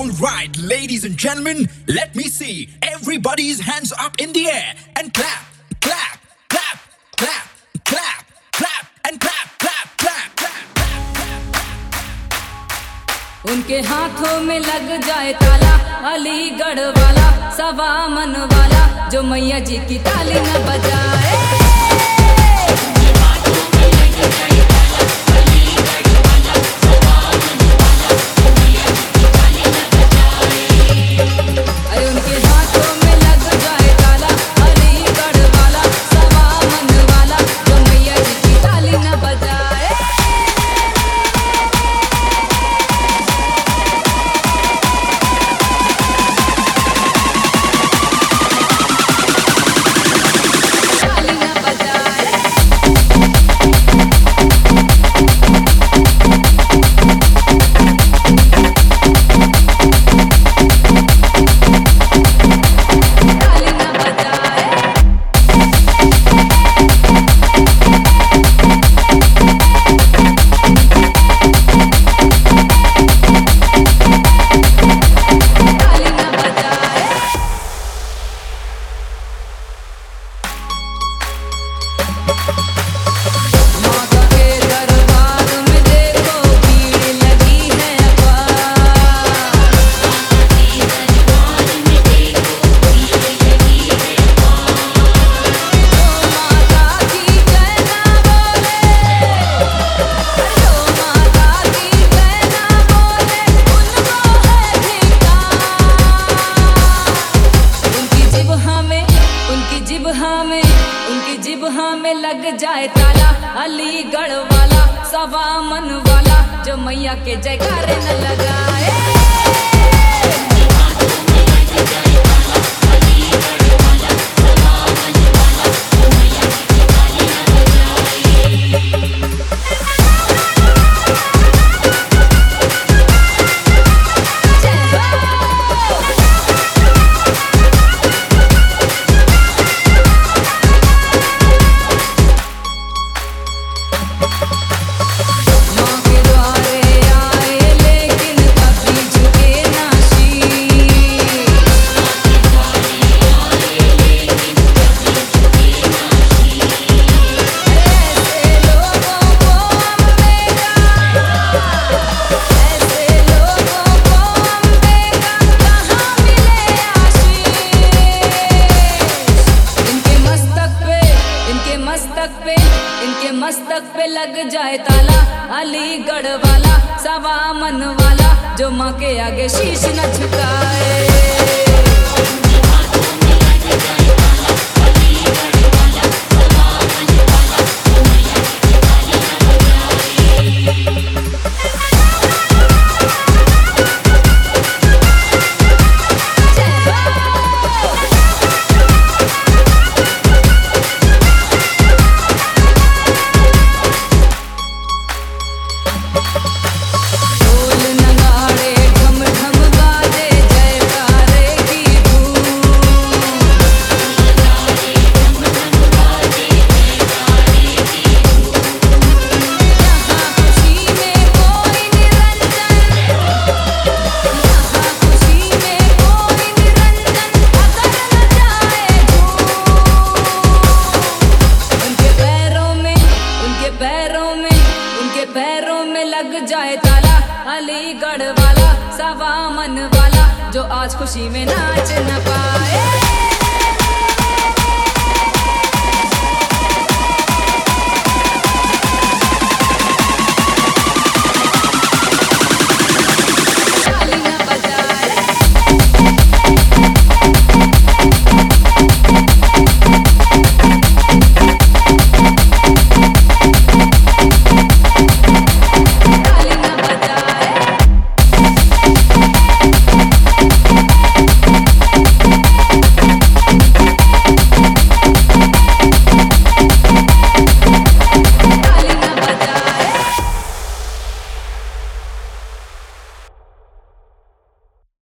Alright, ladies and gentlemen, let me see everybody's hands up in the air and clap, clap, clap, clap, clap, clap, and clap, clap, clap, clap, clap, clap. उनके हाथों में लग जाए ताला, अलीगढ़ वाला सवा मन वाला, जो मैया जी की ताली न बजाए। उनकी जिब में लग जाए ताला, अलीगढ़ वाला सवा मन वाला, जो मैया के जयकारे न लगाए। इनके मस्तक पे लग जाए ताला, अलीगढ़ वाला सवा मन वाला, जो माँ के आगे शीश न झुकाए। पैरों में लग जाए ताला, अलीगढ़ वाला सवा मन वाला, जो आज खुशी में नाच न पाए।